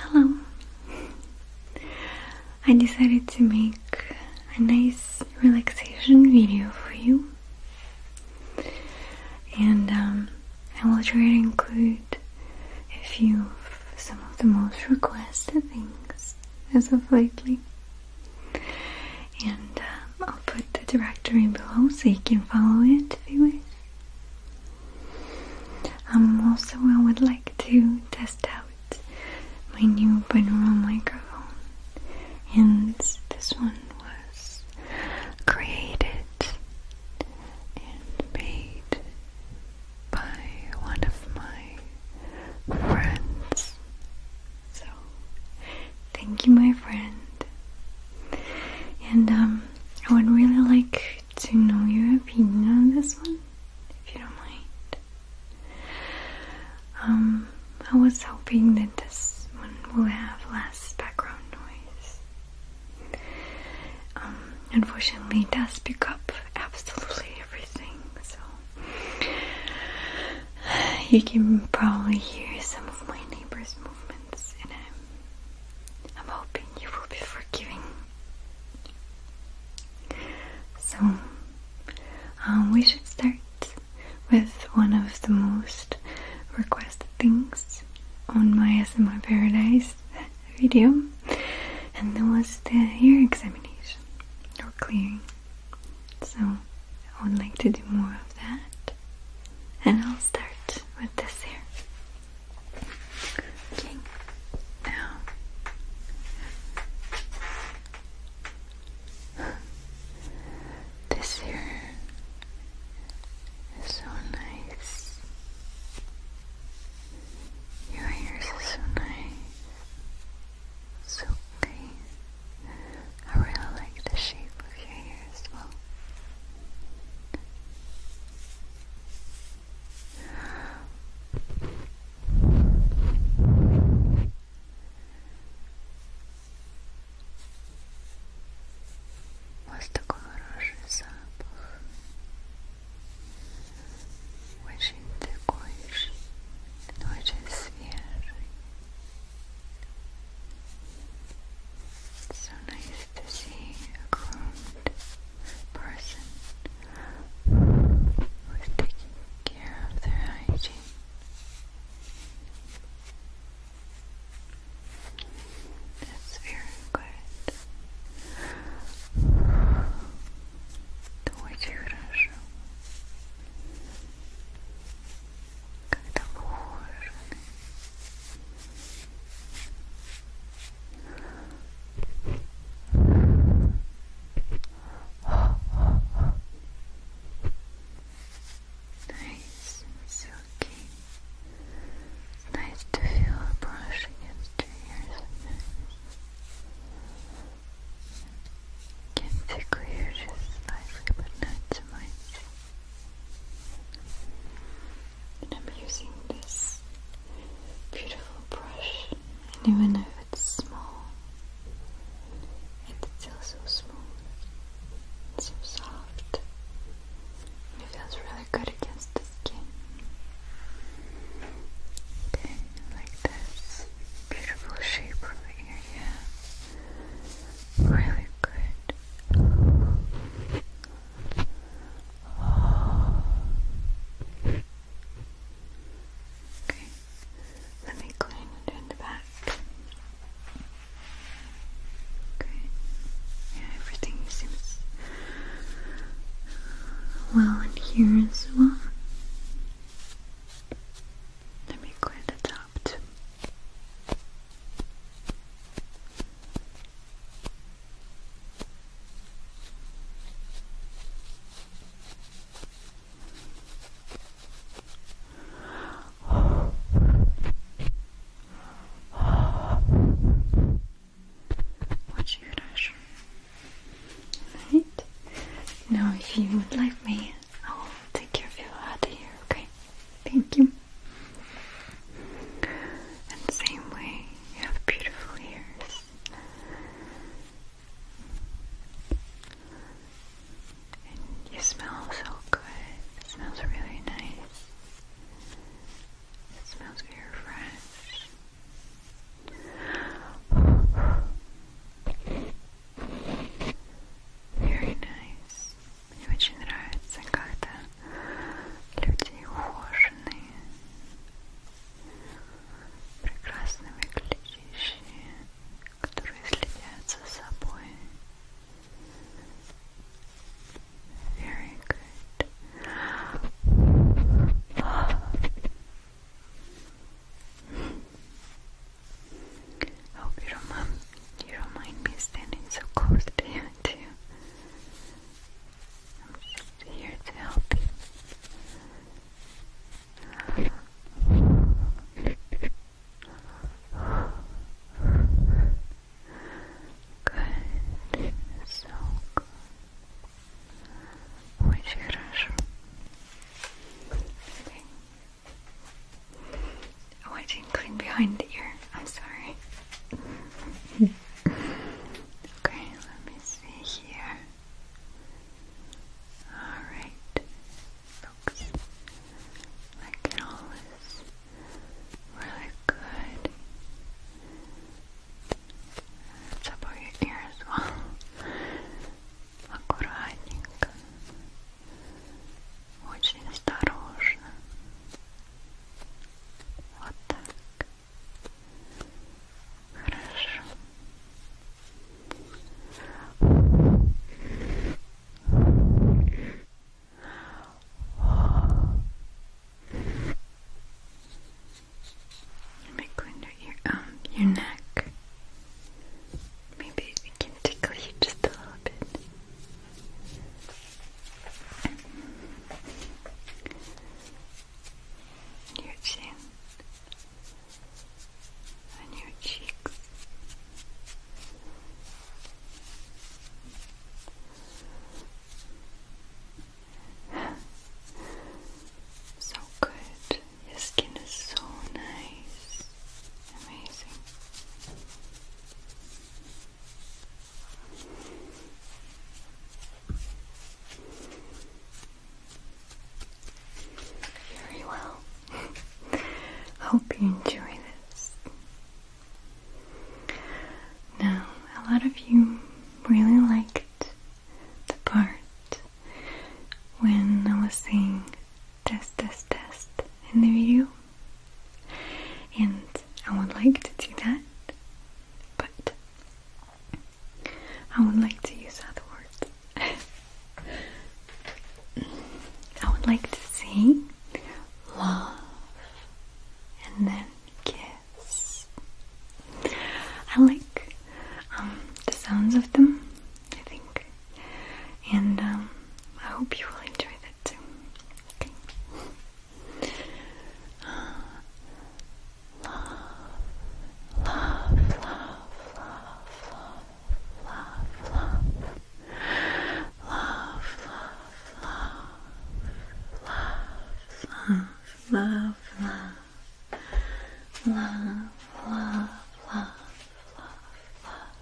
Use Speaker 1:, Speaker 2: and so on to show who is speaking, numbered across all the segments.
Speaker 1: Hello. I decided to make a nice relaxation video for you, and I will try to include some of the most requested things as of lately, and I'll put the directory below so you can follow it if you wish. Also, I would like to test out my new binaural microphone, and this one was created and made by one of my friends. So, thank you, my friend. And I would really like to know your opinion on this one, if you don't mind. I was hoping that this one will have less background noise. Unfortunately, it does pick up absolutely everything, so you can probably hear some of my neighbors' movements, and I'm hoping you will be forgiving. So, we should start with one of the most requested things on my ASMR Paradise video, and that was the ear examination or clearing. So I would like to do more of that, and I'll start with this here. Okay, now this here is so nice. Your ears are so nice, so clean. I really like the shape of your hair as well. У вас такой хороший запах. Очень такой, очень свежий. It's so nice to see a groomed person who's taking care of their hygiene. That's very good. Это очень хорошо. Когда вы ухожены. Nice and silky. It's nice to feel a brush against your ears. Can tickle you just slightly, but not too much. And I'm using this beautiful brush, and even if it's small, it's still so smooth and so soft, and it feels really good against the skin. Okay, like this beautiful shape over here, yeah. Really good. Okay, let me clean it in the back. Okay, yeah, everything seems well in here as well. Let me clean the top too. Очень хорошо. Right? Now, if you would like me, I will take behind the ear. I'm sorry. Okay, let me see here. Alright. Looks like it all is really good. It's about your ear as well. Аккуратненько. Очень осторожно. Вот так. Хорошо. Let me go into your neck. Maybe we can tickle you just a little bit. Your chin and your cheeks. So good. Your skin is so nice. Amazing. Very well. Hope you enjoy this. Now, a lot of you really liked the part when I was saying test, test, test in the video, and I would like to do that, but I would like to use other words. I would like to say love and then kiss. I like the sounds of them, I think, and I hope you will enjoy that too. Okay. Love, love, love, love, love, love,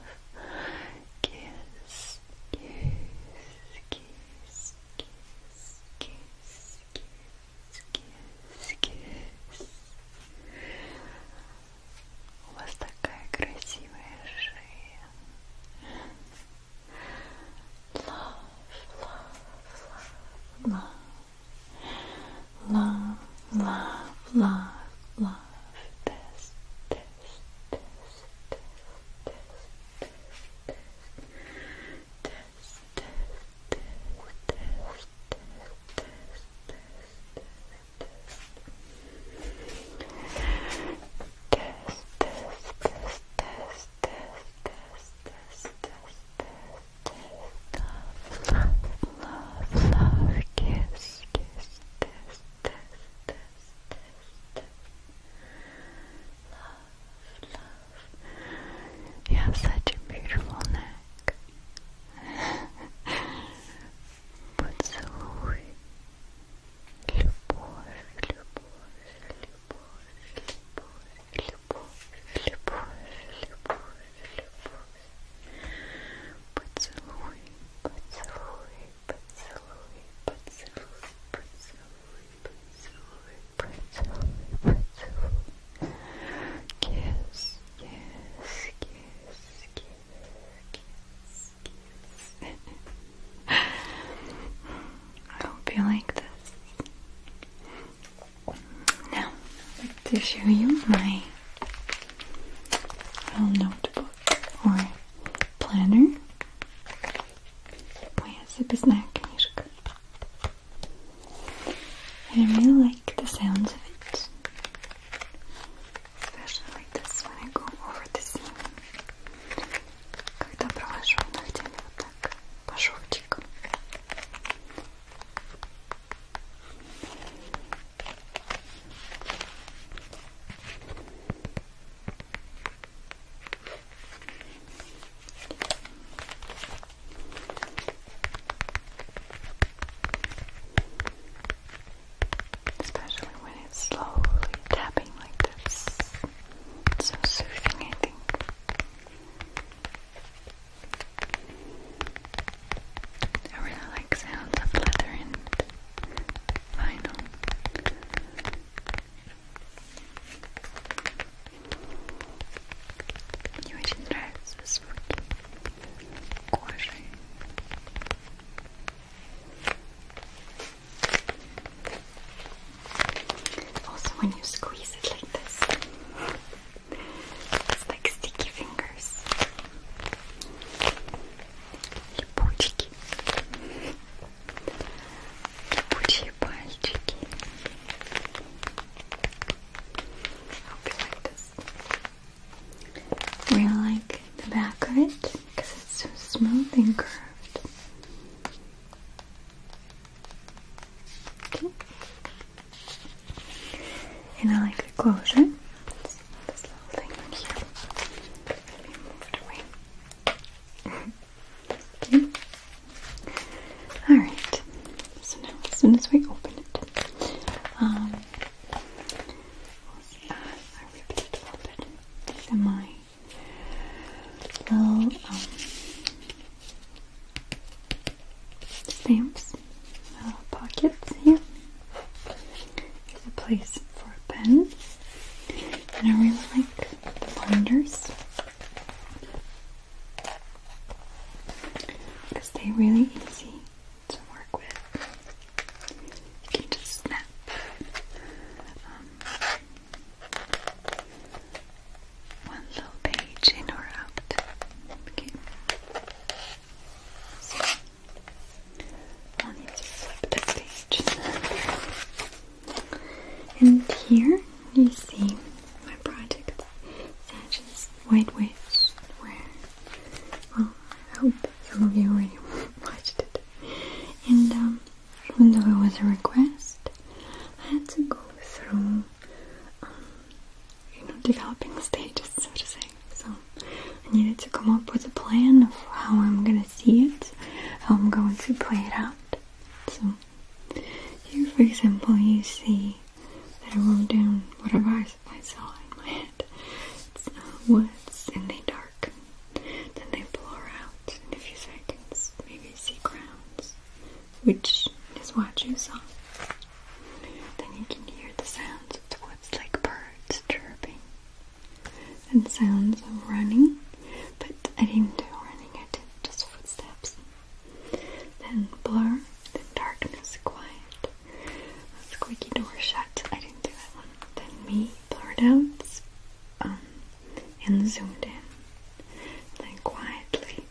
Speaker 1: kiss, kiss, kiss, kiss, kiss, kiss, kiss. У вас такая красивая шея. Love, love, love, love, love, love, love. Test, test, test, test, test, test, test, test, You have such a beautiful neck. Поцелуй. Любовь, любовь, любовь, любовь, любовь, любовь, любовь. Поцелуй, поцелуй, поцелуй, поцелуй, поцелуй, поцелуй, поцелуй, поцелуй. Kiss, kiss, kiss, kiss, kiss, kiss. I hope you like this. Now, I'd like to show you my little notebook or planner. Моя записная книжка. And I really like the sounds of it. Especially like this when I go over the scene. Когда провожу ногтями вот так по шовчикам. it because it's so smooth and curved. Okay. And I like the closure. This little thing on here. Let me move it away. Okay. Alright. So now as soon as we open it, I ripped it a little bit. These are my little stamps, pockets here. There's a place for a pen, and I really like the binders because they're really easy to work with. You can just snap one little page in or out. Okay. So I'll need to flip this page. And here you see my project, Sanchez White Witch, where, well, I hope some of you already watched it. And even though it was a request, I had to go through, developing stages, so to say. So I needed to come up with a plan of how I'm gonna see it, how I'm going to play it out. So here, for example, you see that I wrote down whatever I saw in my head. It's woods and they darken, then they blur out in a few seconds. Maybe you see grounds, which is what you saw. Then you can hear the sounds of the woods, like birds chirping, and sounds of running, but I didn't do running, I did just footsteps. Then blur, then darkness, quiet, squeaky door shut, I didn't do that one. Then me blurred out, and zoomed in. Then quietly,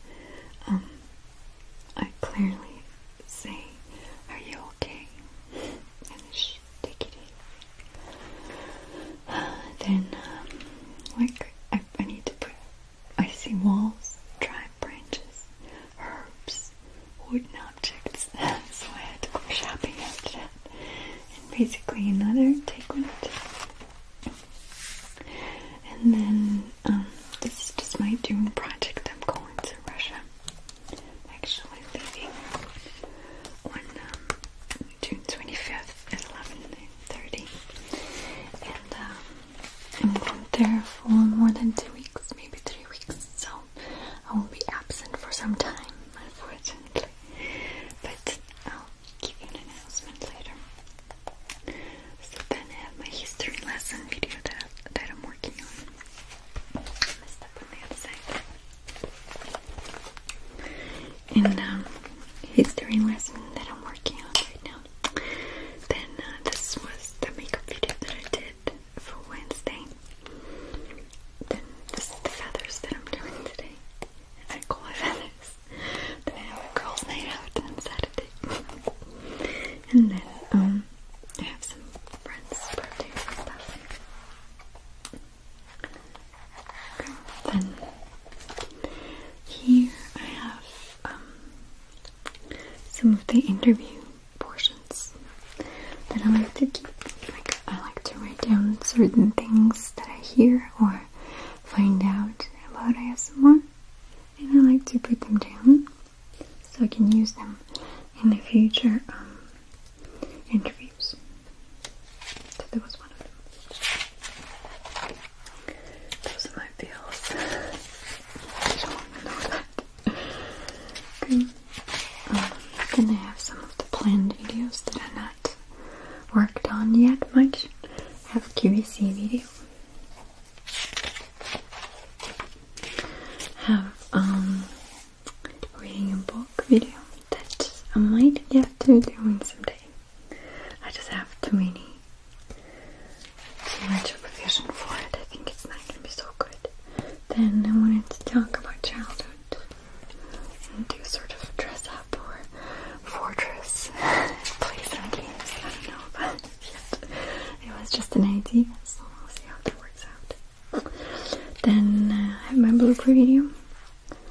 Speaker 1: I clearly say, "Are you okay?" And shh, take it easy. Then, I need to put, I see walls, dry branches, herbs, wooden objects. So I had to go shopping after that. And basically another take on it. And then, this is just my June project. I'm going to Russia. Actually leaving on June 25th at 11:30. And I'm going there for more than 2 weeks, maybe 3 weeks. So I will be absent for some time, unfortunately. But I'll give you an announcement later. So then I have my history lesson video that I'm working on. Messed up on the other side. And history lesson that I'm working on right now. Then this was the makeup video that I did for Wednesday. Then this is the feathers that I'm doing today. I call it feathers. Then I have a girls' night out on Saturday. And then I have some friends' birthdays and stuff. Okay. Then here I have some of the interview portions that I like to keep. Like, I like to write down certain things that I hear or find out about ASMR, and I like to put them down so I can use them in the future interviews. So that was one of them. Those are my bills. You don't want to know that. Okay. Then I have some of the planned videos that are not worked on yet much. I have a QVC video. Have reading a book video that I might get to doing someday. I just have too much of a vision for it. I think it's not going to be so good. Then I wanted to talk about childhood and do sort of dress up or fortress, play some games. I don't know about it yet. It was just an idea, so we'll see how that works out. Then I have my blooper video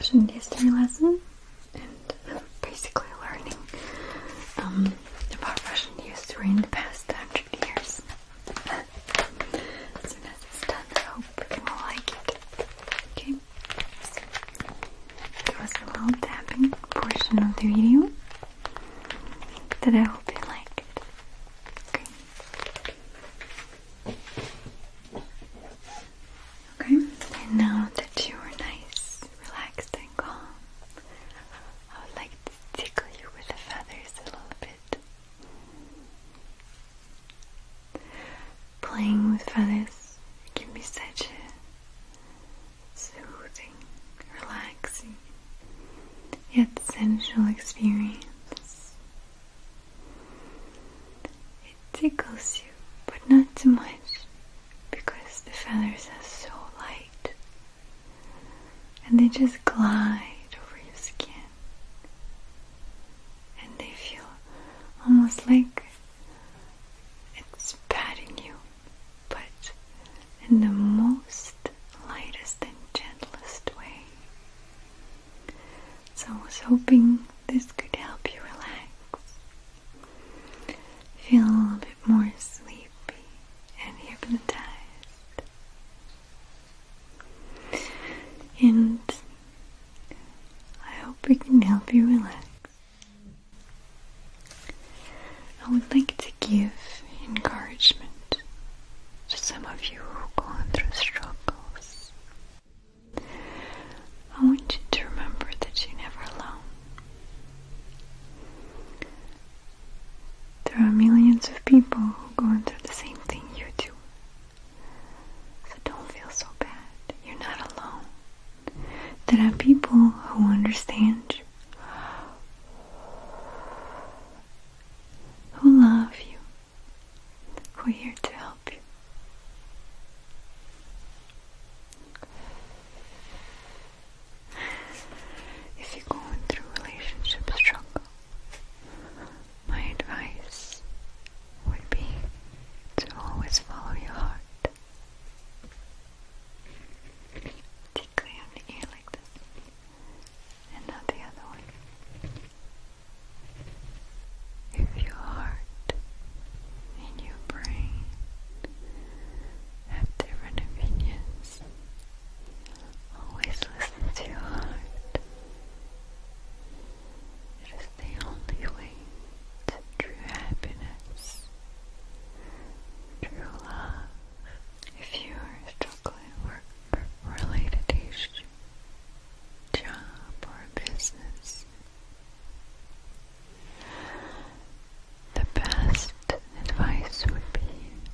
Speaker 1: Russian history lesson, and basically learning about Russian history in the past 100 years. As soon as it's done, I hope you will like it. Okay, so there was a little tapping portion of the video that I hope you liked. Okay. Okay, and now that you are nice, relaxed, and calm, I would like to tickle you with the feathers a little bit. Playing with feathers can be such a soothing, relaxing, yet sensual experience. It tickles you, but not too much, because the feathers are so light and they just glide over your skin, and they feel almost like it's patting you, but in the most lightest and gentlest way. So I was hoping this could help you relax, feel a little bit more sleepy and hypnotized. And I hope it can help you relax. I would like to give encouragement to some of you who are going through struggles. I want you to remember that you're never alone. There are millions of people who are going through the same thing you do. So don't feel so bad. You're not alone. There are people who understand you, who love you, who are here to help you. If you're going through relationship struggle, my advice would be to always follow your heart. Tickle on the ear like this, and not the other one. If your heart and your brain have different opinions, always listen to your heart. It is the only way to true happiness, true love. If you are struggling work-related issue, job or business, the best advice would be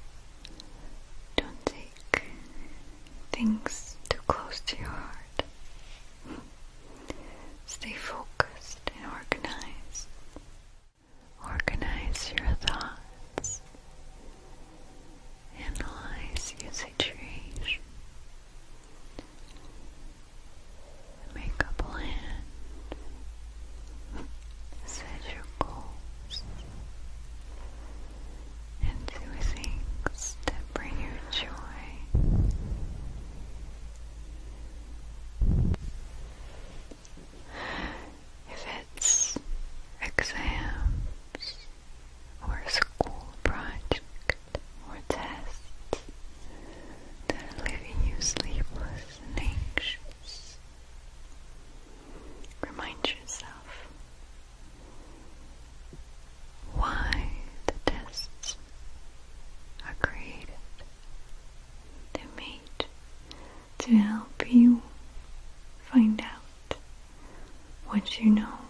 Speaker 1: don't take things too close to your heart. Stay focused and organized. Organize your thoughts. Analyze your situation. Make a plan. Set your goals. And do things that bring you joy. If it's exams or a school project or tests that are leaving you sleepless and anxious, remind yourself why the tests are created. They're made to help you find out what you know